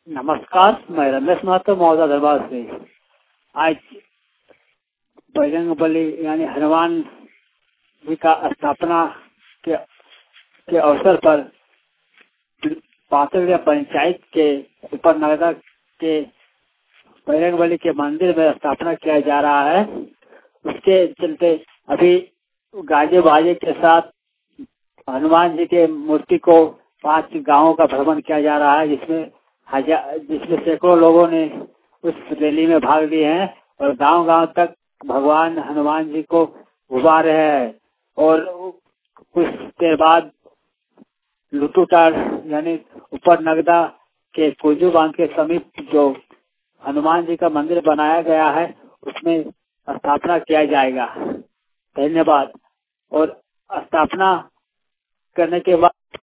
नमस्कार, मैं रमेश महतो मौजा दरबार से। आज बजरंगबली यानी हनुमान जी का स्थापना के अवसर पर पातलिया पंचायत के ऊपर नगदा के बजरंगबली के मंदिर में स्थापना किया जा रहा है। उसके चलते अभी गाजे बाजे के साथ हनुमान जी के मूर्ति को 5 गांवों का भ्रमण किया जा रहा है, जिसमें सैकड़ों लोगों ने उस रैली में भाग लिए हैं और गांव-गांव तक भगवान हनुमान जी को घुमा रहे हैं। और कुछ देर बाद लुटूटार यानी ऊपर नगदा के कुजू बांध के समीप जो हनुमान जी का मंदिर बनाया गया है उसमें स्थापना किया जाएगा। धन्यवाद। और स्थापना करने के बाद